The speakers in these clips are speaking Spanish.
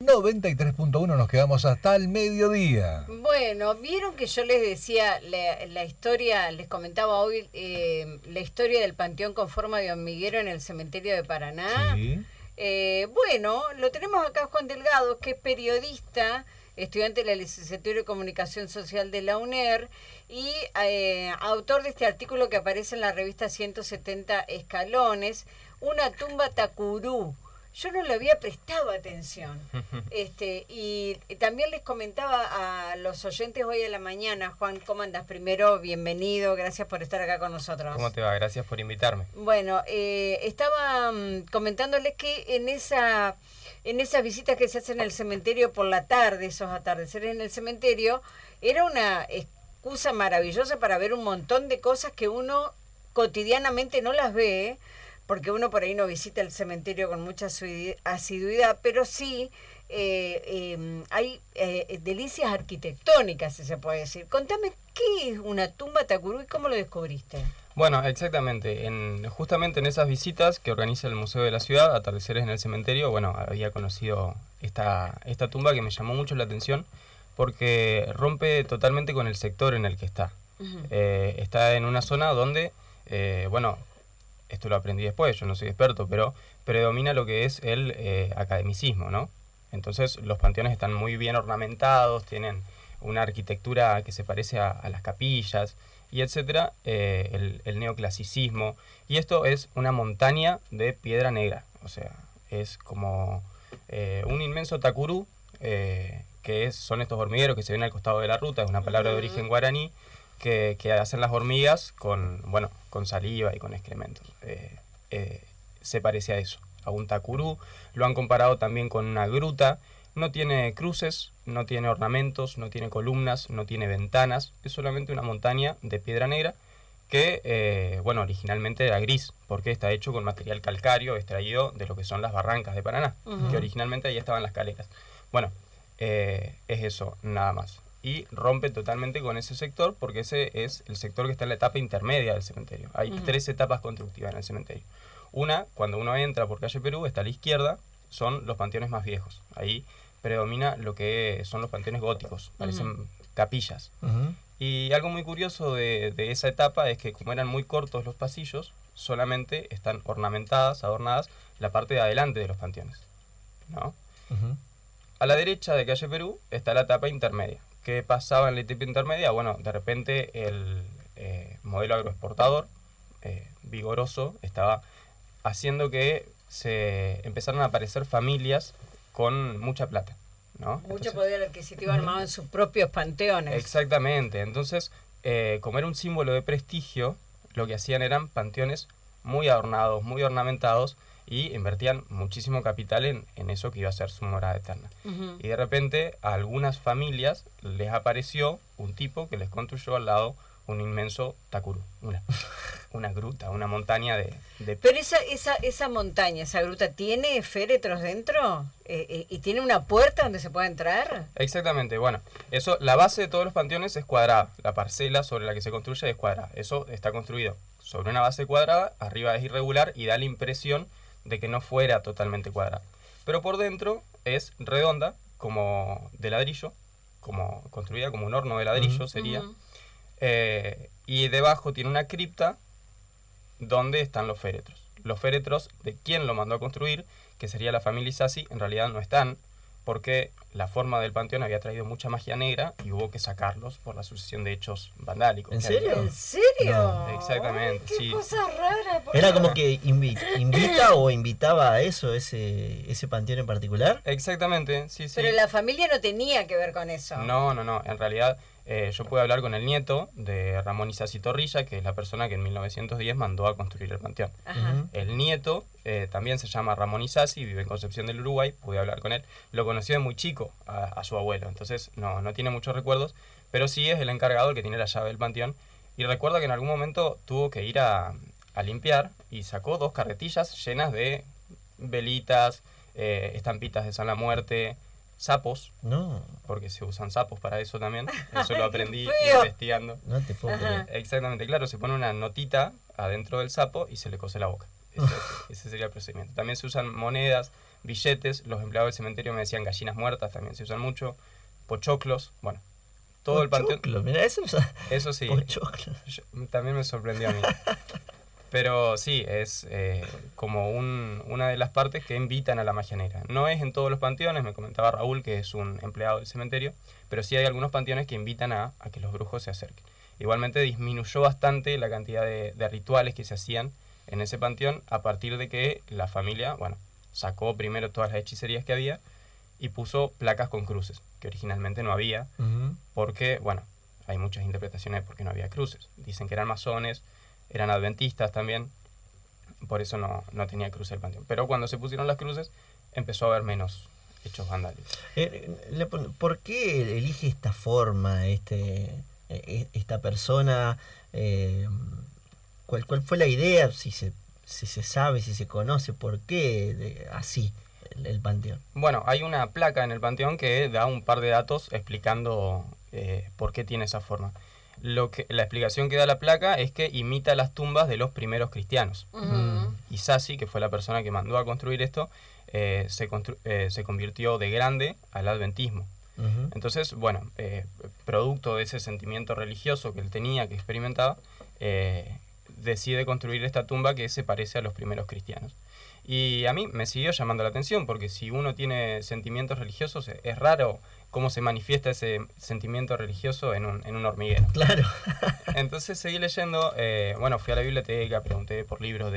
93.1 nos quedamos hasta el mediodía. Bueno, vieron que yo les decía la historia, les comentaba hoy la historia del panteón con forma de hormiguero en el cementerio de Paraná. Sí. Bueno, lo tenemos acá Juan Delgado, que es periodista, estudiante de la licenciatura de Comunicación Social de la UNER y autor de este artículo que aparece en la revista 170 Escalones, Una tumba Tacurú. Yo no le había prestado atención. Y también les comentaba a los oyentes hoy a la mañana, Juan, ¿cómo andas? Primero, bienvenido, gracias por estar acá con nosotros. ¿Cómo te va? Gracias por invitarme. Bueno, estaba comentándoles que en esas visitas que se hacen en el cementerio por la tarde, esos atardeceres en el cementerio, era una excusa maravillosa para ver un montón de cosas que uno cotidianamente no las ve, porque uno por ahí no visita el cementerio con mucha asiduidad, pero sí hay delicias arquitectónicas, si se puede decir. Contame, ¿qué es una tumba Tacurú y cómo lo descubriste? Bueno, exactamente. Justamente en esas visitas que organiza el Museo de la Ciudad, Atardeceres en el Cementerio, bueno, había conocido esta tumba que me llamó mucho la atención porque rompe totalmente con el sector en el que está. Uh-huh. Está en una zona donde, bueno, esto lo aprendí después, yo no soy experto, pero predomina lo que es el academicismo, ¿no? Entonces los panteones están muy bien ornamentados, tienen una arquitectura que se parece a las capillas, y etcétera, el neoclasicismo. Y esto es una montaña de piedra negra, o sea, es como un inmenso tacurú, son estos hormigueros que se ven al costado de la ruta, es una palabra de origen guaraní, que hacen las hormigas con saliva y con excrementos. Se parece a eso, a un tacurú. Lo han comparado también con una gruta. No tiene cruces, no tiene ornamentos, no tiene columnas, no tiene ventanas. Es solamente una montaña de piedra negra que, bueno, originalmente era gris, porque está hecho con material calcáreo extraído de lo que son las barrancas de Paraná, uh-huh, que originalmente ahí estaban las caleras. Bueno, es eso, nada más. Y rompe totalmente con ese sector porque ese es el sector que está en la etapa intermedia del cementerio. Hay uh-huh, 3 etapas constructivas en el cementerio. Una, cuando uno entra por calle Perú, está a la izquierda, son los panteones más viejos. Ahí predomina lo que son los panteones góticos, parecen uh-huh, capillas. Uh-huh. Y algo muy curioso de esa etapa es que como eran muy cortos los pasillos, solamente están ornamentadas, adornadas, la parte de adelante de los panteones, ¿no? Uh-huh. A la derecha de calle Perú está la etapa intermedia. ¿Qué pasaba en la etapa intermedia? Bueno, de repente el modelo agroexportador vigoroso estaba haciendo que se empezaran a aparecer familias con mucha plata, ¿no? Mucho poder adquisitivo armado en sus propios panteones. Exactamente. Entonces, como era un símbolo de prestigio, lo que hacían eran panteones muy adornados, muy ornamentados, y invertían muchísimo capital en eso que iba a ser su morada eterna. Uh-huh. Y de repente a algunas familias les apareció un tipo que les construyó al lado un inmenso tacurú, una gruta, una montaña de... Pero esa montaña, esa gruta, ¿tiene féretros dentro? ¿Y tiene una puerta donde se puede entrar? Exactamente, bueno, eso, la base de todos los panteones es cuadrada, la parcela sobre la que se construye es cuadrada, eso está construido sobre una base cuadrada, arriba es irregular y da la impresión de que no fuera totalmente cuadrada. Pero por dentro es redonda, como de ladrillo, como construida como un horno de ladrillo, uh-huh, sería. Uh-huh. Y debajo tiene una cripta donde están los féretros. Los féretros de quien lo mandó a construir, que sería la familia Isasi, en realidad no están, porque la forma del panteón había traído mucha magia negra y hubo que sacarlos por la sucesión de hechos vandálicos. ¿En serio? ¿En serio? No. Exactamente. Ay, qué sí. cosa rara. Era como que invita o invitaba a eso, ese panteón en particular. Exactamente, sí. Pero la familia no tenía que ver con eso. No. En realidad, yo pude hablar con el nieto de Ramón Isasi Torrilla, que es la persona que en 1910 mandó a construir el panteón. Ajá. El nieto también se llama Ramón Isasi, vive en Concepción del Uruguay, pude hablar con él. Lo conoció de muy chico a su abuelo, entonces no tiene muchos recuerdos, pero sí es el encargado el que tiene la llave del panteón. Y recuerda que en algún momento tuvo que ir a limpiar y sacó 2 carretillas llenas de velitas, estampitas de San la Muerte, sapos, no, porque se usan sapos para eso también, eso lo aprendí investigando. No te puedo creer. Exactamente, claro, se pone una notita adentro del sapo y se le cose la boca. Ese sería el procedimiento. También se usan monedas billetes, los empleados del cementerio me decían gallinas muertas, también se usan mucho, pochoclos, bueno, todo el panteón. Pochoclo, mirá, Eso sí, pochoclo. también me sorprendió a mí. Pero sí, es como una de las partes que invitan a la magia negra. No es en todos los panteones, me comentaba Raúl, que es un empleado del cementerio, pero sí hay algunos panteones que invitan a que los brujos se acerquen. Igualmente disminuyó bastante la cantidad de rituales que se hacían en ese panteón a partir de que la familia, bueno, sacó primero todas las hechicerías que había y puso placas con cruces, que originalmente no había, porque, bueno, hay muchas interpretaciones de por qué no había cruces. Dicen que eran masones, eran adventistas también, por eso no tenía cruz el panteón. Pero cuando se pusieron las cruces, empezó a haber menos hechos vandálicos. ¿Por qué elige esta forma, esta persona? ¿Cuál fue la idea? Si se sabe, si se conoce, ¿por qué así el panteón? Bueno, hay una placa en el panteón que da un par de datos explicando por qué tiene esa forma. La explicación que da la placa es que imita las tumbas de los primeros cristianos. Isasi, que fue la persona que mandó a construir esto, se convirtió de grande al adventismo. Entonces, bueno, producto de ese sentimiento religioso que él tenía, que experimentaba, decide construir esta tumba que se parece a los primeros cristianos. Y a mí me siguió llamando la atención, porque si uno tiene sentimientos religiosos, es raro cómo se manifiesta ese sentimiento religioso en un hormiguero. Claro. Entonces seguí leyendo, bueno, fui a la biblioteca, pregunté por libros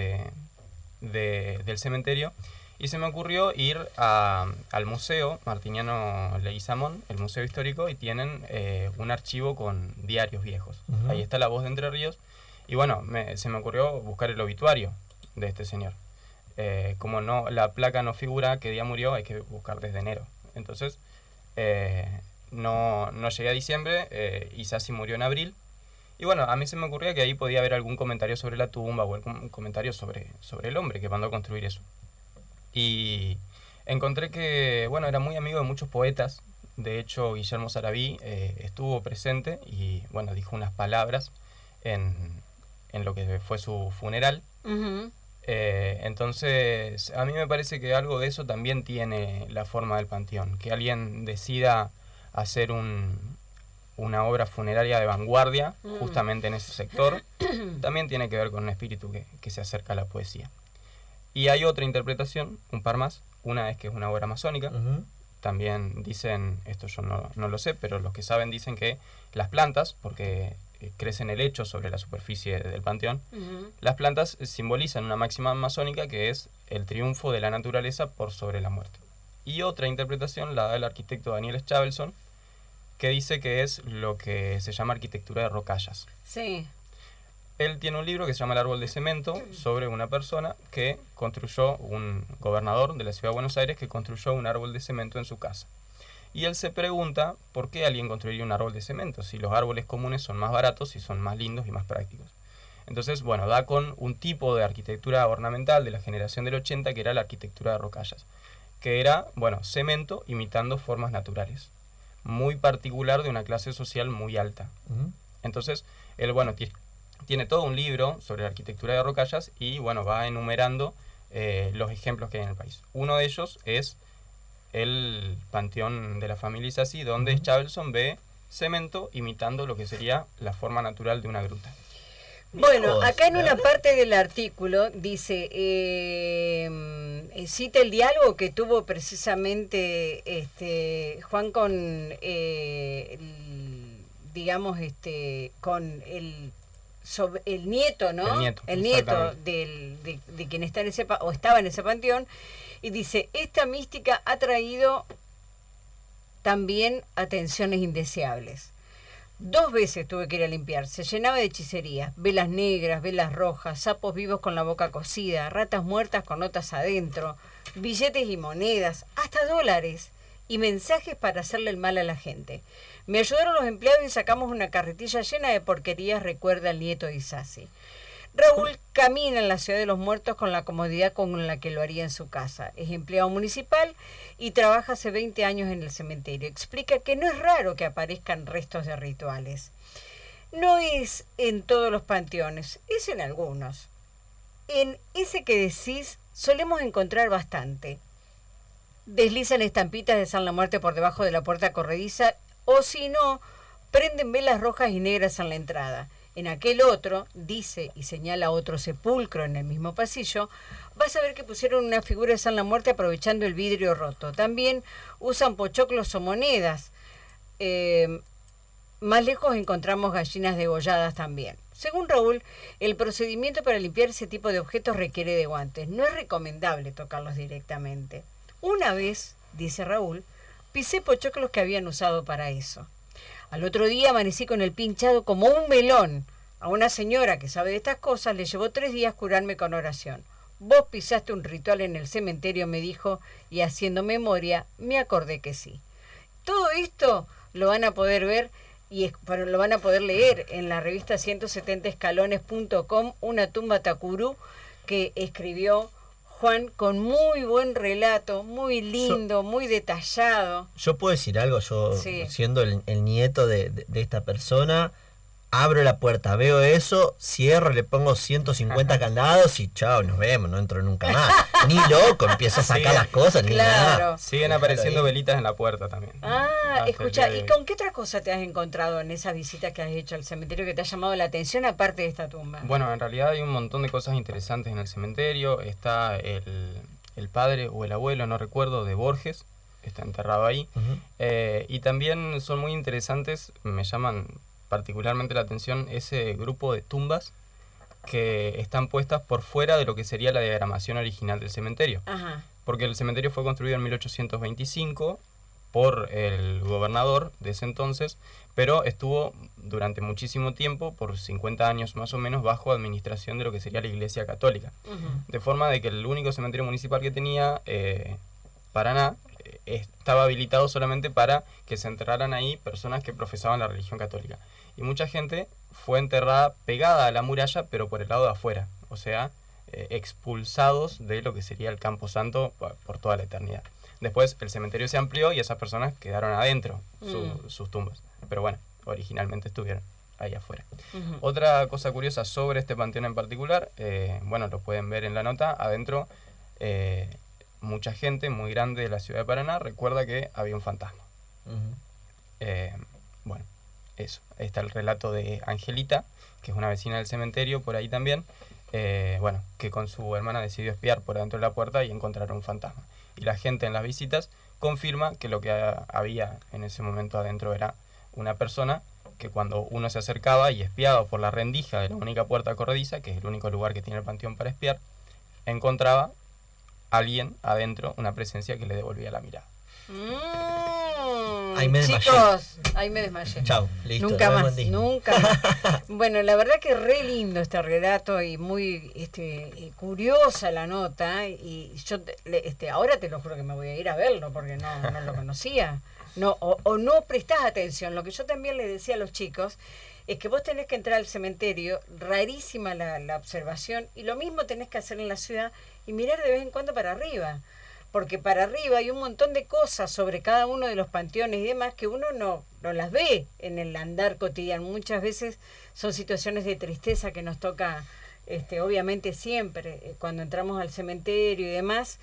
del cementerio, y se me ocurrió ir al museo Martiniano Leguizamón, el museo histórico, y tienen un archivo con diarios viejos. Ahí está La Voz de Entre Ríos, y bueno, se me ocurrió buscar el obituario de este señor. Como la placa no figura qué día murió, hay que buscar desde enero. Entonces, no llegué a diciembre, Isasi murió en abril. Y bueno, a mí se me ocurría que ahí podía haber algún comentario sobre la tumba o algún comentario sobre el hombre que mandó a construir eso. Y encontré que, bueno, era muy amigo de muchos poetas. De hecho, Guillermo Sarabí estuvo presente y, bueno, dijo unas palabras en lo que fue su funeral. Entonces, a mí me parece que algo de eso también tiene la forma del panteón. Que alguien decida hacer una obra funeraria de vanguardia, justamente en ese sector, también tiene que ver con un espíritu que se acerca a la poesía. Y hay otra interpretación, un par más. Una es que es una obra masónica. También dicen, esto yo no lo sé, pero los que saben dicen que las plantas, porque crece en el lecho sobre la superficie del panteón, las plantas simbolizan una máxima masónica que es el triunfo de la naturaleza por sobre la muerte. Y otra interpretación la da el arquitecto Daniel Schavelson, que dice que es lo que se llama arquitectura de rocallas. Sí. Él tiene un libro que se llama El árbol de cemento, sobre una persona que construyó, un gobernador de la ciudad de Buenos Aires, que construyó un árbol de cemento en su casa. Y él se pregunta por qué alguien construiría un árbol de cemento, si los árboles comunes son más baratos y son más lindos y más prácticos. Entonces, bueno, da con un tipo de arquitectura ornamental de la generación del 80, que era la arquitectura de rocallas, que era, bueno, cemento imitando formas naturales, muy particular de una clase social muy alta. Entonces, él, bueno, tiene todo un libro sobre la arquitectura de rocallas y, bueno, va enumerando los ejemplos que hay en el país. Uno de ellos es el panteón de la familia Isasi, donde Schavelson ve cemento imitando lo que sería la forma natural de una gruta. Bueno, acá en una parte del artículo dice, cita el diálogo que tuvo precisamente Juan con, con el nieto, ¿no? El nieto de quien está en o estaba en ese panteón. Y dice, esta mística ha traído también atenciones indeseables. 2 veces tuve que ir a limpiar. Se llenaba de hechicerías, velas negras, velas rojas, sapos vivos con la boca cocida, ratas muertas con notas adentro, billetes y monedas, hasta dólares, y mensajes para hacerle el mal a la gente. Me ayudaron los empleados y sacamos una carretilla llena de porquerías, recuerda el nieto de Isasi. Raúl camina en la ciudad de los muertos con la comodidad con la que lo haría en su casa. Es empleado municipal y trabaja hace 20 años en el cementerio. Explica que no es raro que aparezcan restos de rituales. No es en todos los panteones, es en algunos. En ese que decís solemos encontrar bastante. deslizan estampitas de San La Muerte por debajo de la puerta corrediza, o si no, prenden velas rojas y negras en la entrada. En aquel otro, dice y señala otro sepulcro en el mismo pasillo, vas a ver que pusieron una figura de San La Muerte aprovechando el vidrio roto. También usan pochoclos o monedas. Más lejos encontramos gallinas degolladas también. Según Raúl, el procedimiento para limpiar ese tipo de objetos requiere de guantes. No es recomendable tocarlos directamente. Una vez, dice Raúl, pisé pochoclos que habían usado para eso. Al otro día amanecí con el pinchado como un melón. A una señora que sabe de estas cosas le llevó 3 días curarme con oración. Vos pisaste un ritual en el cementerio, me dijo, y haciendo memoria me acordé que sí. Todo esto lo van a poder ver y lo van a poder leer en la revista 170escalones.com, una tumba Tacurú que escribió Juan con muy buen relato, muy lindo, muy detallado. Yo puedo decir algo, yo Sí. siendo el nieto de esta persona, abro la puerta, veo eso, cierro, le pongo 150 candados y chao, nos vemos, no entro nunca más. Ni loco, empiezo a sacar Sí. las cosas, ni nada. Claro. Siguen apareciendo velitas en la puerta también. Hasta el Escucha, día de ¿y hoy. con qué otra cosa te has encontrado en esas visitas que has hecho al cementerio que te ha llamado la atención aparte de esta tumba? Bueno, en realidad hay un montón de cosas interesantes en el cementerio. Está el padre o el abuelo, no recuerdo, de Borges, está enterrado ahí. Ujú. Y también son muy interesantes, me llaman particularmente la atención ese grupo de tumbas que están puestas por fuera de lo que sería la diagramación original del cementerio. Ajá. Porque el cementerio fue construido en 1825 por el gobernador de ese entonces, pero estuvo durante muchísimo tiempo, por 50 años más o menos, bajo administración de lo que sería la Iglesia Católica. Ujú. De forma de que el único cementerio municipal que tenía Paraná estaba habilitado solamente para que se enterraran ahí personas que profesaban la religión católica. Y mucha gente fue enterrada pegada a la muralla, pero por el lado de afuera, o sea, expulsados de lo que sería el Campo Santo por toda la eternidad. Después el cementerio se amplió y esas personas quedaron adentro, sus tumbas. Pero bueno, originalmente estuvieron ahí afuera. Ujú. Otra cosa curiosa sobre este panteón en particular, bueno, lo pueden ver en la nota, adentro mucha gente muy grande de la ciudad de Paraná recuerda que había un fantasma. Ujú. Bueno, eso. Ahí está el relato de Angelita, que es una vecina del cementerio, por ahí también, bueno, que con su hermana decidió espiar por adentro de la puerta y encontraron un fantasma. Y la gente en las visitas confirma que lo que había en ese momento adentro era una persona que cuando uno se acercaba y espiaba por la rendija de la única puerta corrediza, que es el único lugar que tiene el panteón para espiar, encontraba alguien adentro, una presencia que le devolvía la mirada. Ahí me desmayé. Chicos, ahí me desmayé. Chao, listo. Nunca nos vemos más, en Disney. nunca más. Bueno, la verdad que re lindo este relato y muy curiosa la nota. Y yo ahora te lo juro que me voy a ir a verlo porque no lo conocía. No, o no prestás atención. Lo que yo también le decía a los chicos es que vos tenés que entrar al cementerio, rarísima la observación, y lo mismo tenés que hacer en la ciudad y mirar de vez en cuando para arriba. Porque para arriba hay un montón de cosas sobre cada uno de los panteones y demás que uno no las ve en el andar cotidiano. Muchas veces son situaciones de tristeza que nos toca, obviamente siempre, cuando entramos al cementerio y demás,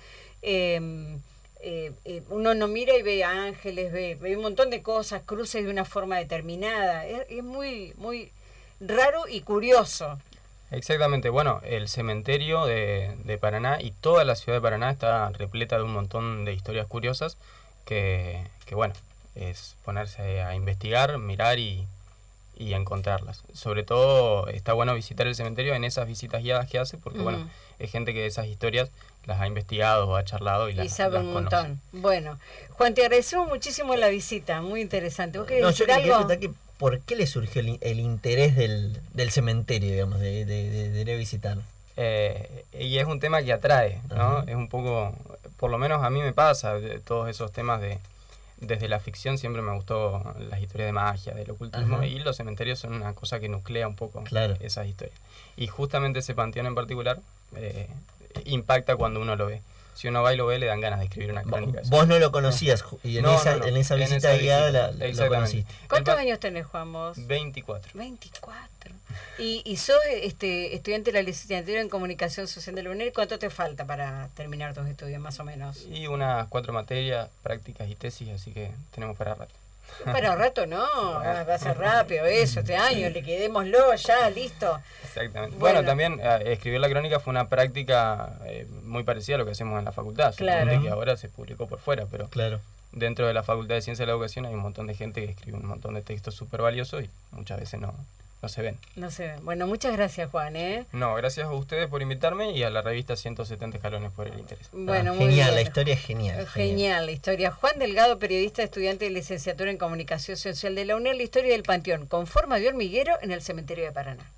uno no mira y ve ángeles, ve un montón de cosas, cruces de una forma determinada. Es muy, muy raro y curioso. Exactamente, bueno, el cementerio de Paraná y toda la ciudad de Paraná está repleta de un montón de historias curiosas que bueno, es ponerse a investigar, mirar y encontrarlas. Sobre todo está bueno visitar el cementerio en esas visitas guiadas que hace porque bueno, es gente que esas historias las ha investigado o ha charlado y las sabe un conoce. montón. Bueno, Juan, te agradecemos muchísimo la visita, muy interesante. ¿Vos querés No, decir yo quería algo? preguntar que ¿por qué le surgió el interés del cementerio, digamos, de ir a visitar? Y es un tema que atrae, ¿no? Ajá. Es un poco, por lo menos a mí me pasa, todos esos temas desde la ficción siempre me gustó las historias de magia, del ocultismo, Ajá. y los cementerios son una cosa que nuclea un poco Claro. esas historias. Y justamente ese panteón en particular impacta cuando uno lo ve. si uno va y lo ve, le dan ganas de escribir una crónica. Vos no lo conocías y en, No, esa, no, no. en esa En visita esa guiada visita, lo exactamente. conociste. ¿Cuántos años tenés, Juan, vos? 24. 24. ¿Y sos estudiante de la licenciatura en Comunicación Social de la UNED? ¿Cuánto te falta para terminar tus estudios, más o menos? Y unas 4 materias, prácticas y tesis, así que tenemos para rato. Para un rato no, va a ser rápido eso, este año, liquidémoslo, ya, listo. Exactamente. Bueno. Bueno, también escribir la crónica fue una práctica muy parecida a lo que hacemos en la facultad. Claro. Solamente que ahora se publicó por fuera, pero Claro. dentro de la Facultad de Ciencia de la Educación hay un montón de gente que escribe un montón de textos súper valiosos y muchas veces no se ven. No sé, bueno, muchas gracias, Juan, No, gracias a ustedes por invitarme y a la revista 170 Escalones por el interés. Bueno, muy Genial, bien. la historia es genial. Genial la historia. Juan Delgado, periodista, estudiante de licenciatura en Comunicación Social de la UNED, la historia del Panteón, con forma de hormiguero en el cementerio de Paraná.